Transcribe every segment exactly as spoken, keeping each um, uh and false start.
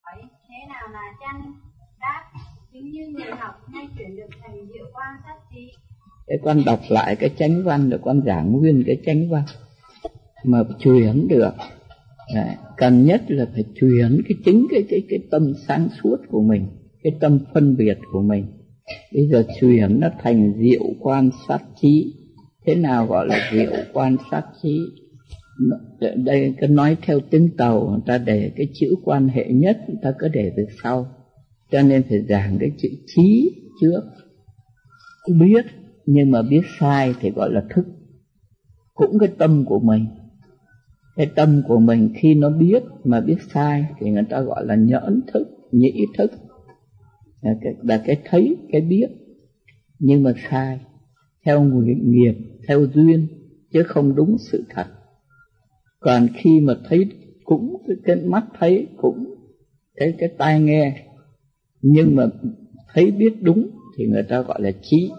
Vậy thế nào là chánh? Đáp, chứng như người học hay chuyển được thành diệu quan sát trí. Cái con đọc lại cái chánh văn rồi con giảng nguyên cái chánh văn mà chuyển được. Đấy, cần nhất là phải chuyển cái chính cái cái cái tâm sáng suốt của mình, cái tâm phân biệt của mình. Bây giờ chuyển nó thành diệu quan sát trí. Thế nào gọi là diệu quan sát trí? Đây cứ nói theo tiếng Tàu, người ta để cái chữ quan hệ nhất, người ta cứ để từ sau. Cho nên phải giảng cái chữ trí trước. Biết, nhưng mà biết sai thì gọi là thức. Cũng cái tâm của mình. Cái tâm của mình khi nó biết mà biết sai thì người ta gọi là nhẫn thức, nhĩ thức. Là cái, là cái thấy, cái biết. Nhưng mà sai. Theo nghiệp, theo duyên, chứ không đúng sự thật. Còn khi mà thấy cũng cái mắt thấy, cũng cái, cái tai nghe, nhưng mà thấy biết đúng thì người ta gọi là trí.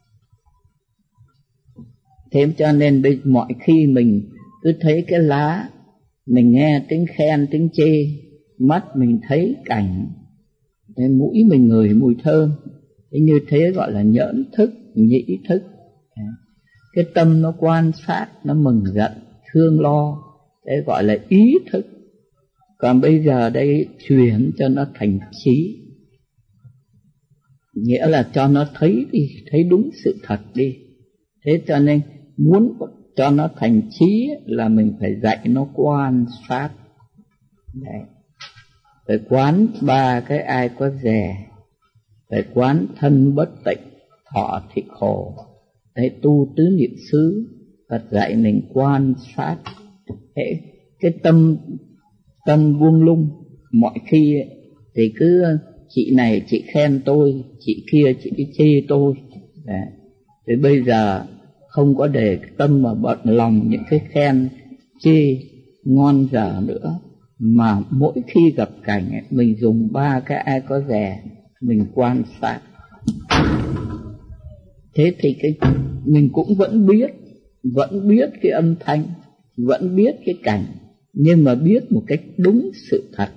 Thế cho nên mọi khi mình cứ thấy cái lá, mình nghe tiếng khen, tiếng chê, mắt mình thấy cảnh, mũi mình ngửi mùi thơm, thế như thế gọi là nhẫn thức, nhĩ thức. Cái tâm nó quan sát, nó mừng giận, thương lo, thế gọi là ý thức. Còn bây giờ đây chuyển cho nó thành trí, nghĩa là cho nó thấy đi, thấy đúng sự thật đi. Thế cho nên muốn cho nó thành trí là mình phải dạy nó quan sát. Đấy. Phải quán ba cái ai có dè, phải quán thân bất tịnh, thọ thì khổ. Đấy, tu tứ niệm xứ, Phật dạy mình quan sát. Thế cái tâm tâm buông lung, mọi khi thì cứ chị này chị khen tôi, chị kia chị chê tôi. Đấy. Thế bây giờ không có để tâm mà bận lòng những cái khen chê ngon dở nữa, mà mỗi khi gặp cảnh ấy, mình dùng ba cái ai có dè, mình quan sát. Thế thì cái mình cũng vẫn biết, vẫn biết cái âm thanh, vẫn biết cái cảnh, nhưng mà biết một cách đúng sự thật.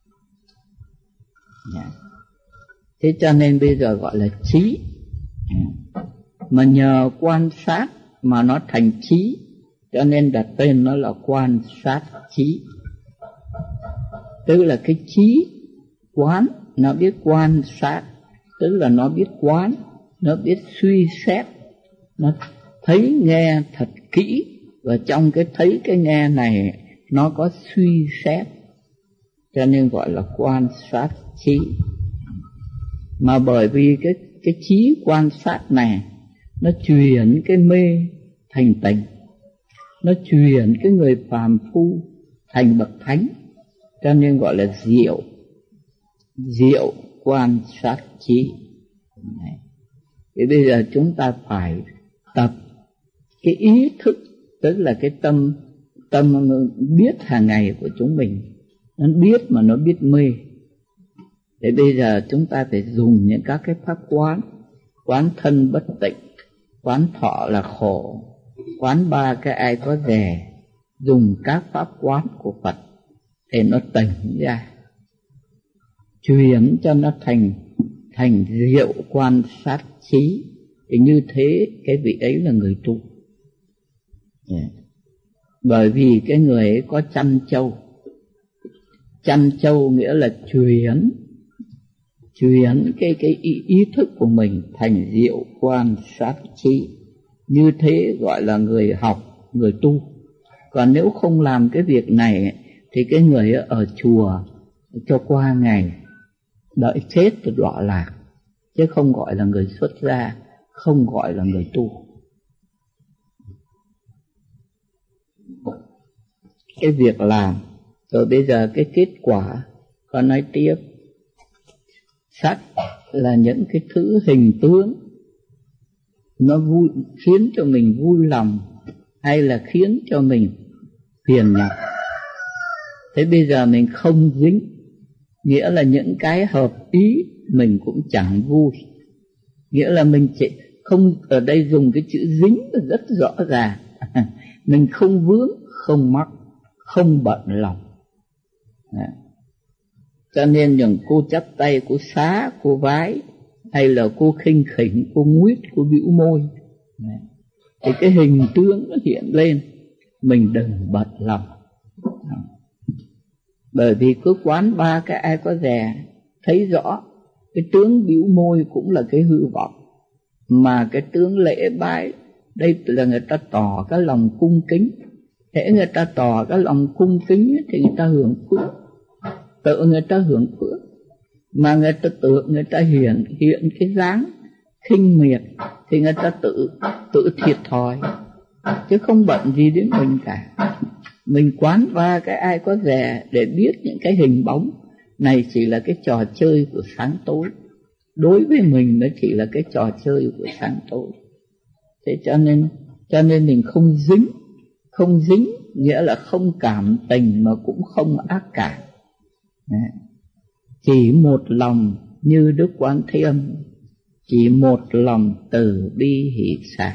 Thế cho nên bây giờ gọi là trí. Mà nhờ quan sát mà nó thành trí, cho nên đặt tên nó là quan sát trí. Tức là cái trí quán, nó biết quan sát, tức là nó biết quán, nó biết suy xét, nó thấy nghe thật kỹ, và trong cái thấy cái nghe này nó có suy xét, cho nên gọi là quan sát trí. Mà bởi vì cái cái trí quan sát này nó chuyển cái mê thành tỉnh, nó chuyển cái người phàm phu thành bậc thánh, cho nên gọi là diệu, diệu quan sát trí. Thì bây giờ chúng ta phải tập cái ý thức, tức là cái tâm tâm biết hàng ngày của chúng mình, nó biết mà nó biết mê. Thế bây giờ chúng ta phải dùng những các cái pháp quán, quán thân bất tịnh, quán thọ là khổ, quán ba cái ai có dè, dùng các pháp quán của Phật để nó tỉnh ra, chuyển cho nó thành thành diệu quan sát trí. Thì như thế cái vị ấy là người tu. Yeah. Bởi vì cái người ấy có chăn châu. Chăn châu nghĩa là chuyển chuyển cái cái ý, ý thức của mình thành diệu quan sát trí. Như thế gọi là người học, người tu. Còn nếu không làm cái việc này thì cái người ở chùa cho qua ngày, đợi chết rồi đọa lạc, chứ không gọi là người xuất gia, không gọi là người tu. Cái việc làm, rồi bây giờ cái kết quả, con nói tiếp. Sắc là những cái thứ hình tướng, nó vui, khiến cho mình vui lòng, hay là khiến cho mình phiền nhọc. Thế bây giờ mình không dính, nghĩa là những cái hợp ý mình cũng chẳng vui. Nghĩa là mình chỉ không, ở đây dùng cái chữ dính rất rõ ràng. Mình không vướng, không mắc, không bận lòng. Cho nên những cô chắp tay, cô xá, cô vái, hay là cô khinh khỉnh, cô nguyết, cô bĩu môi, thì cái hình tướng nó hiện lên, mình đừng bận lòng. Bởi vì cứ quán ba cái ai có dè, thấy rõ cái tướng bĩu môi cũng là cái hư vọng, mà cái tướng lễ bái đây là người ta tỏ cái lòng cung kính. Hễ người ta tỏ cái lòng cung kính thì người ta hưởng phước, tự người ta hưởng phước. Mà người ta tự người ta hiện hiện cái dáng khinh miệt thì người ta tự tự thiệt thòi, chứ không bận gì đến mình cả. Mình quán va cái ai có dè để biết những cái hình bóng này chỉ là cái trò chơi của sáng tối. Đối với mình nó chỉ là cái trò chơi của sáng tối. Thế cho nên cho nên mình không dính. Không dính nghĩa là không cảm tình mà cũng không ác cảm. Chỉ một lòng như Đức Quán Thế Âm, chỉ một lòng từ bi hỷ xả.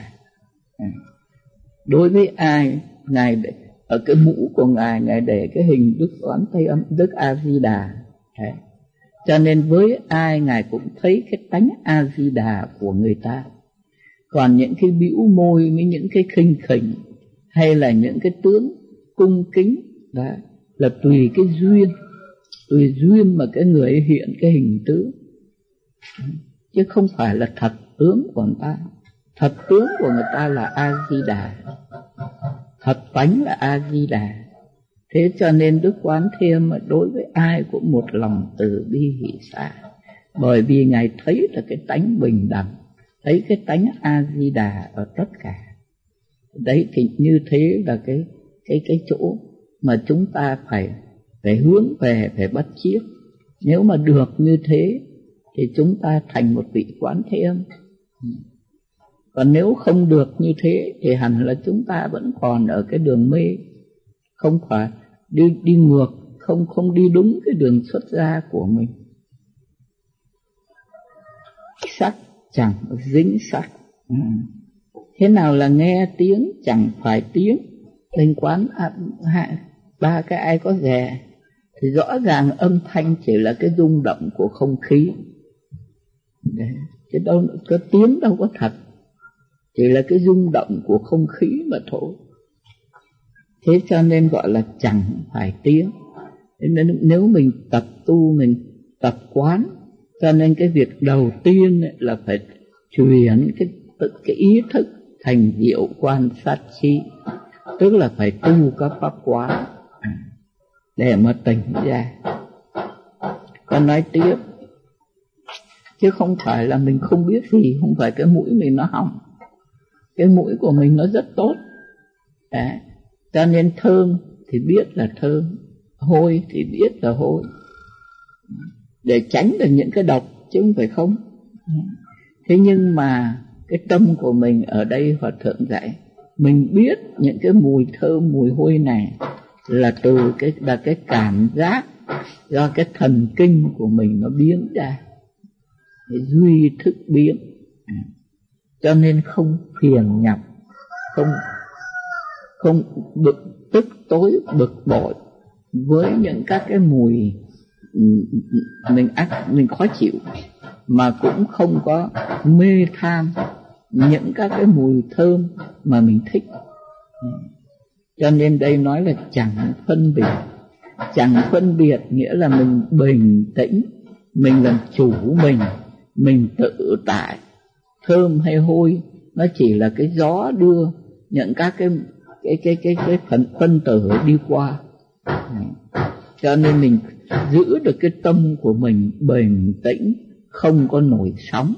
Đối với ai, Ngài để, ở cái mũ của Ngài, Ngài để cái hình Đức Quán Thế Âm, Đức A-di-đà. Cho nên với ai Ngài cũng thấy cái tánh A-di-đà của người ta. Còn những cái bĩu môi với những cái khinh khỉnh hay là những cái tướng cung kính đó là tùy cái duyên, tùy duyên mà cái người hiện cái hình tướng, chứ không phải là thật tướng của người ta. Thật tướng của người ta là A-di-đà, thật tánh là A-di-đà. Thế cho nên Đức Quán Thế Âm đối với ai cũng một lòng từ bi hỷ xả, bởi vì Ngài thấy là cái tánh bình đẳng, thấy cái tánh A-di-đà ở tất cả. Đấy thì như thế là cái cái cái chỗ mà chúng ta phải phải hướng về, phải bắt chiếc. Nếu mà được như thế thì chúng ta thành một vị Quán Thế Âm. Còn nếu không được như thế thì hẳn là chúng ta vẫn còn ở cái đường mê, không phải đi đi ngược, không không đi đúng cái đường xuất gia của mình. Sắc chẳng dính sắc. Ừ. Thế nào là nghe tiếng chẳng phải tiếng? Linh quán à, ba cái ai có dè thì rõ ràng âm thanh chỉ là cái rung động của không khí. Đấy, chứ đâu có tiếng đâu có thật, chỉ là cái rung động của không khí mà thôi. Thế cho nên gọi là chẳng phải tiếng. Nên nếu mình tập tu, mình tập quán, cho nên cái việc đầu tiên là phải chuyển cái, cái ý thức thành diệu quan sát chi, tức là phải tu các pháp quán để mà tỉnh ra. Con nói tiếp, chứ không phải là mình không biết gì, không phải cái mũi mình nó hỏng. Cái mũi của mình nó rất tốt. Đấy. Cho nên thơm thì biết là thơm, hôi thì biết là hôi, để tránh được những cái độc chứ không phải không. Thế nhưng mà cái tâm của mình ở đây Hòa Thượng dạy, mình biết những cái mùi thơm, mùi hôi này là từ cái là cái cảm giác do cái thần kinh của mình nó biến ra, cái duy thức biến. Cho nên không phiền nhọc, không không bực tức tối bực bội với những các cái mùi mình ác mình khó chịu, mà cũng không có mê tham những các cái mùi thơm mà mình thích. Cho nên đây nói là chẳng phân biệt. Chẳng phân biệt nghĩa là mình bình tĩnh, mình làm chủ mình, mình tự tại. Thơm hay hôi nó chỉ là cái gió đưa những các cái cái cái cái cái phần phân tử đi qua. Cho nên mình giữ được cái tâm của mình bình tĩnh, không có nổi sóng.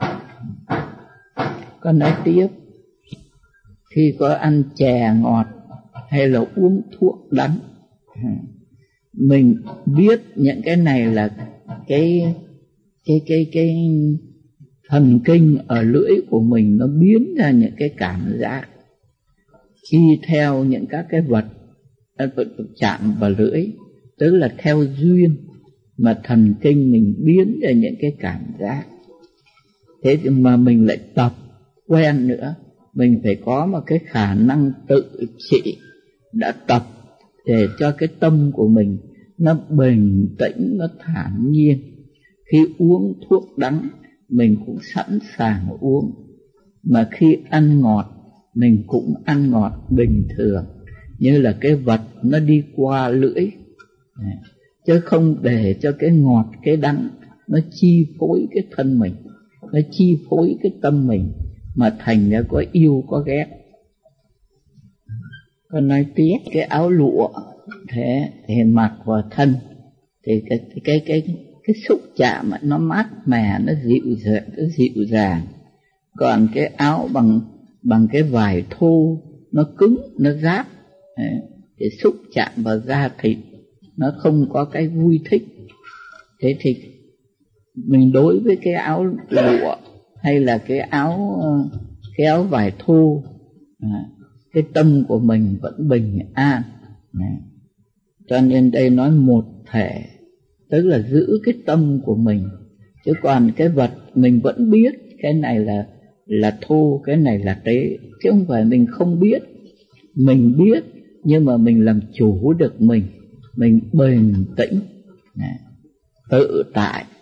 Con nói tiếp, khi có ăn chè ngọt hay là uống thuốc đắng, mình biết những cái này là cái cái cái cái thần kinh ở lưỡi của mình nó biến ra những cái cảm giác khi theo những các cái vật chạm vào lưỡi, tức là theo duyên mà thần kinh mình biến ra những cái cảm giác. Thế mà mình lại tập quen nữa, mình phải có một cái khả năng tự trị, đã tập để cho cái tâm của mình nó bình tĩnh, nó thản nhiên. Khi uống thuốc đắng mình cũng sẵn sàng uống, mà khi ăn ngọt mình cũng ăn ngọt bình thường, như là cái vật nó đi qua lưỡi, chứ không để cho cái ngọt cái đắng nó chi phối cái thân mình, nó chi phối cái tâm mình, mà thành ra có yêu có ghét. Còn nói tiếp cái áo lụa thế thì mặc vào thân thì cái cái cái cái xúc chạm nó mát mẻ, nó dịu dàng, nó dịu dàng. Còn cái áo bằng bằng cái vải thô nó cứng, nó ráp, thì xúc chạm vào da thịt nó không có cái vui thích. Thế thì mình đối với cái áo lụa hay là cái áo cái áo vải thô, cái tâm của mình vẫn bình an. Cho nên đây nói một thể, tức là giữ cái tâm của mình. Chứ còn cái vật mình vẫn biết cái này là là thô, cái này là tế, chứ không phải mình không biết. Mình biết nhưng mà mình làm chủ được mình, mình bình tĩnh, tự tại.